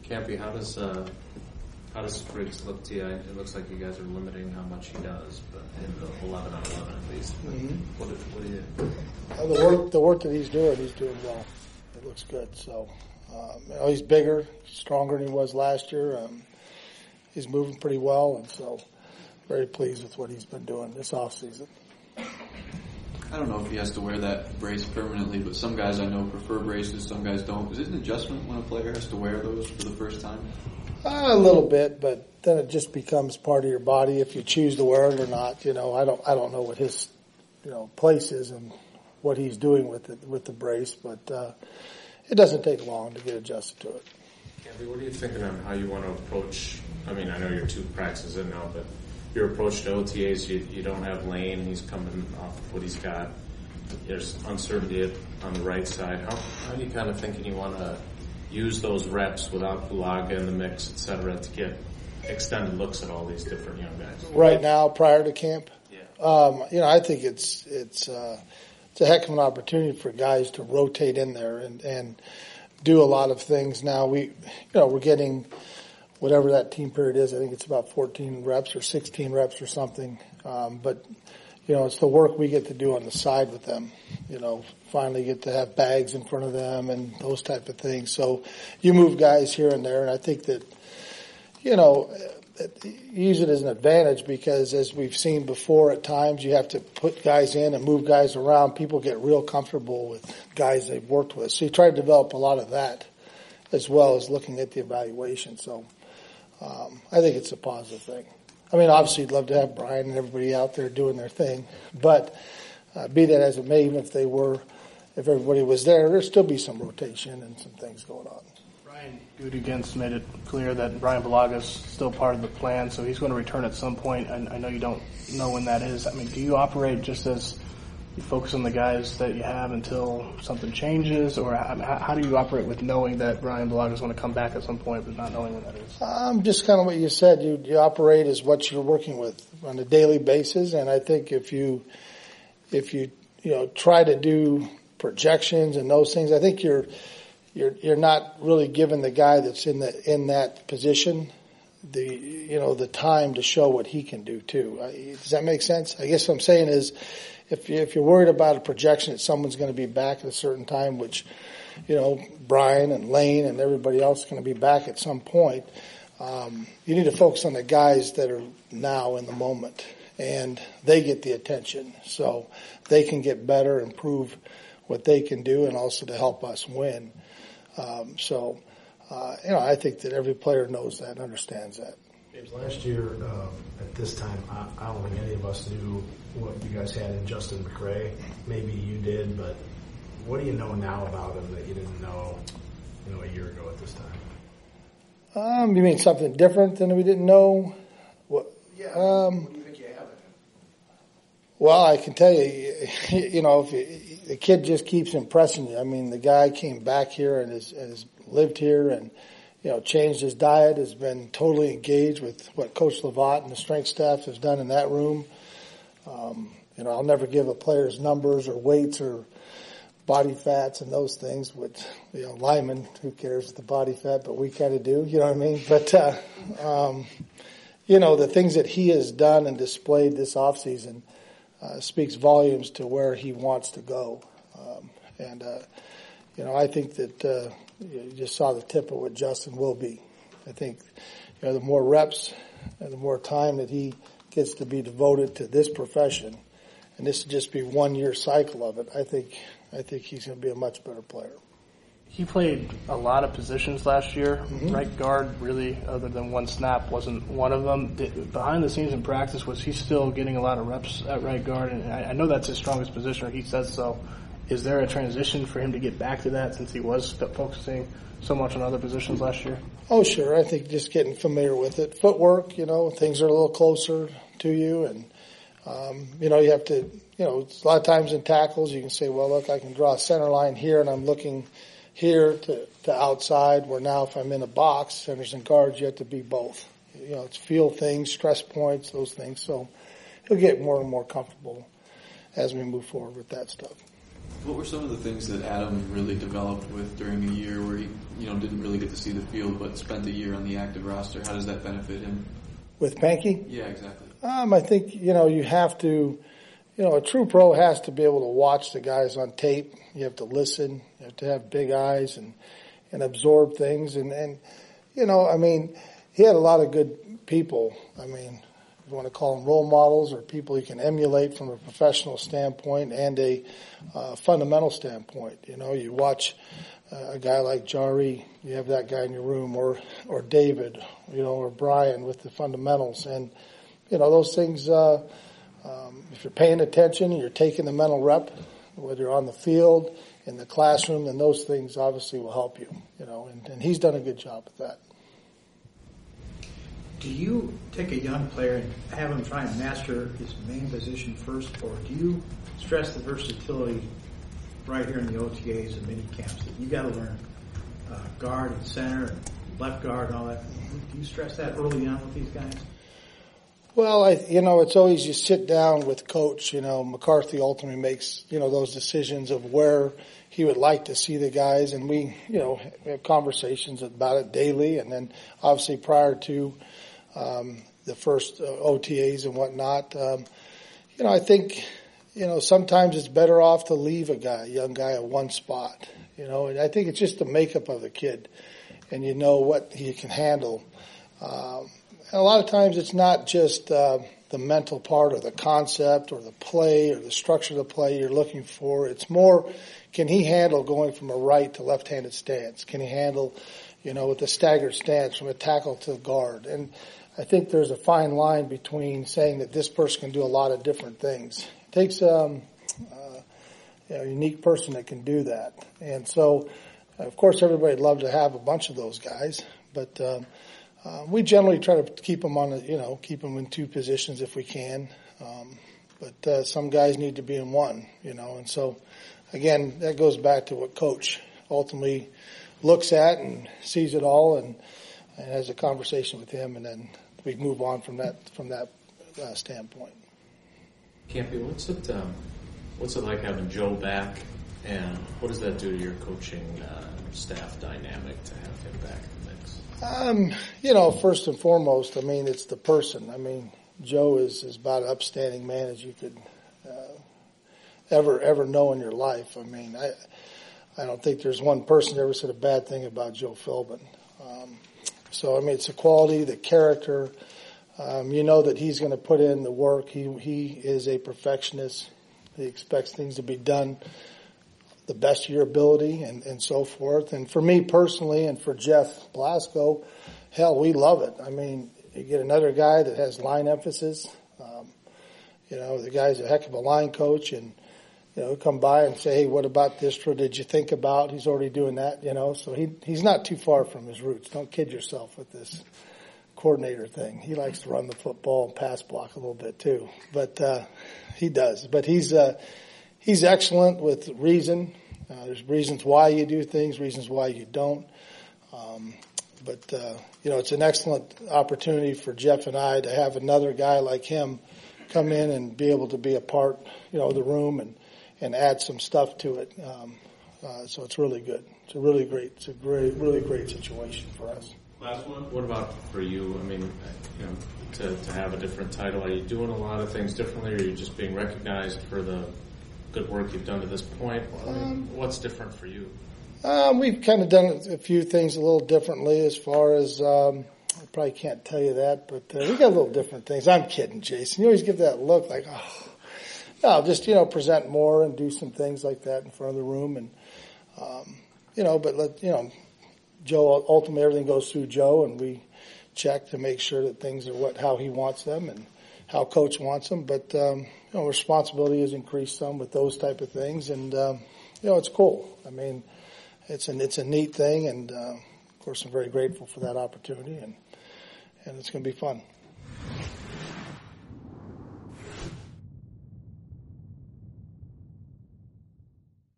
Campy, how does Briggs look to you? It looks like you guys are limiting how much he does, but in the 11 on 11 at least. Mm-hmm. What do you? The work that he's doing well. It looks good. So he's bigger, stronger than he was last year. He's moving pretty well, and so very pleased with what he's been doing this off season. I don't know if he has to wear that brace permanently, but some guys I know prefer braces, some guys don't. Is it an adjustment when a player has to wear those for the first time? A little bit, but then it just becomes part of your body if you choose to wear it or not. I don't know what his place is and what he's doing with the brace, but it doesn't take long to get adjusted to it. Campy, what are you thinking on how you want to approach? I mean, I know you're 2 practices in now, but your approach to OTAs, you don't have Lane. He's coming off of what he's got. There's uncertainty on the right side. How are you kind of thinking you want to use those reps without Bulaga in the mix, et cetera, to get extended looks at all these different young guys? Right now, prior to camp? Yeah. I think it's a heck of an opportunity for guys to rotate in there and do a lot of things. Now we're getting whatever that team period is. I think it's about 14 reps or 16 reps or something. But it's the work we get to do on the side with them. Finally get to have bags in front of them and those type of things. So you move guys here and there, and I think that, use it as an advantage because as we've seen before at times, you have to put guys in and move guys around. People get real comfortable with guys they've worked with. So you try to develop a lot of that as well as looking at the evaluation. So I think it's a positive thing. I mean, obviously you'd love to have Brian and everybody out there doing their thing, but be that as it may, even if everybody was there'd still be some rotation and some things going on. Brian Gutekunst made it clear that Brian Bulaga's still part of the plan, so he's going to return at some point. I know you don't know when that is. I mean, do you operate just as you focus on the guys that you have until something changes, or how do you operate with knowing that Brian Bulaga is going to come back at some point, but not knowing when that is? Just kind of what you said. You operate as what you're working with on a daily basis, and I think if you try to do projections and those things, I think you're not really giving the guy that's in that position the time to show what he can do too. Does that make sense? I guess what I'm saying is, if you're worried about a projection that someone's going to be back at a certain time, which, Brian and Lane and everybody else is going to be back at some point, you need to focus on the guys that are now in the moment, and they get the attention so they can get better, improve what they can do, and also to help us win. I think that every player knows that and understands that. James, last year at this time, I don't think any of us knew what you guys had in Justin McRae. Maybe you did, but what do you know now about him that you didn't know, a year ago at this time? You mean something different than we didn't know? What do you think you have? Well, I can tell you, if the kid just keeps impressing you. I mean, the guy came back here and has lived here and, changed his diet, has been totally engaged with what Coach Lovat and the strength staff has done in that room. I'll never give a player's numbers or weights or body fats and those things, which, Lyman, who cares the body fat, but we kind of do, you know what I mean? But, the things that he has done and displayed this offseason speaks volumes to where he wants to go. I think that you just saw the tip of what Justin will be. I think the more reps and the more time that he gets to be devoted to this profession, and this will just be 1 year cycle of it, I think he's going to be a much better player. He played a lot of positions last year. Mm-hmm. Right guard, really, other than one snap, wasn't one of them. Behind the scenes in practice, was he still getting a lot of reps at right guard? And I know that's his strongest position, or he says so. Is there a transition for him to get back to that since he was focusing so much on other positions last year? Oh, sure. I think just getting familiar with it. Footwork, things are a little closer to you. And, you have to, a lot of times in tackles you can say, well, look, I can draw a center line here and I'm looking here to outside, where now if I'm in a box, centers and guards, you have to be both. It's feel things, stress points, those things. So he'll get more and more comfortable as we move forward with that stuff. What were some of the things that Adam really developed with during a year where he, didn't really get to see the field, but spent a year on the active roster? How does that benefit him? With Pankey? Yeah, exactly. I think, you have to, a true pro has to be able to watch the guys on tape. You have to listen. You have to have big eyes and absorb things. And he had a lot of good people. If you want to call them role models or people you can emulate from a professional standpoint and a fundamental standpoint. You watch a guy like Jari, you have that guy in your room, or David, or Brian with the fundamentals. And, those things, if you're paying attention and you're taking the mental rep, whether you're on the field, in the classroom, then those things obviously will help you, and he's done a good job with that. Do you take a young player and have him try and master his main position first, or do you stress the versatility right here in the OTAs and mini camps that you got to learn guard and center and left guard and all that? Do you stress that early on with these guys? Well, it's always you sit down with coach. McCarthy ultimately makes, those decisions of where he would like to see the guys, and we have conversations about it daily, and then obviously prior to the first OTAs and whatnot. I think, sometimes it's better off to leave a young guy at one spot, and I think it's just the makeup of the kid and what he can handle. And a lot of times it's not just the mental part or the concept or the play or the structure of the play you're looking for. It's more, can he handle going from a right to left-handed stance? Can he handle, with a staggered stance from a tackle to guard? And I think there's a fine line between saying that this person can do a lot of different things. It takes a unique person that can do that. And so, of course, everybody would love to have a bunch of those guys, but we generally try to keep them keep them in two positions if we can. But some guys need to be in one, and so, again, that goes back to what coach ultimately looks at and sees it all and has a conversation with him, and then we move on from that standpoint. Campy, what's it like having Joe back, and what does that do to your coaching staff dynamic to have him back in the mix? First and foremost, it's the person. Joe is about an upstanding man as you could ever know in your life. I don't think there's one person that ever said a bad thing about Joe Philbin. It's the quality, the character. That he's going to put in the work. He is a perfectionist. He expects things to be done the best of your ability and so forth. And for me personally and for Jeff Blasco, hell, we love it. You get another guy that has line emphasis. The guy's a heck of a line coach, and come by and say, hey, what about this? What did you think about? He's already doing that, so he's not too far from his roots. Don't kid yourself with this coordinator thing. He likes to run the football and pass block a little bit too, but he does. But he's excellent with reason. There's reasons why you do things, reasons why you don't. It's an excellent opportunity for Jeff and I to have another guy like him come in and be able to be a part, of the room and add some stuff to it. So it's really good. It's really great situation for us. Last one. What about for you? To have a different title, are you doing a lot of things differently, or are you just being recognized for the good work you've done to this point? What's different for you? We've kind of done a few things a little differently as far as, I probably can't tell you that, but we got a little different things. I'm kidding, Jason. You always give that look like, oh. No, just, present more and do some things like that in front of the room. And, Joe, ultimately everything goes through Joe, and we check to make sure that things are how he wants them and how coach wants them. But, responsibility has increased some with those type of things. And, it's cool. It's a neat thing. And, of course, I'm very grateful for that opportunity, and it's going to be fun.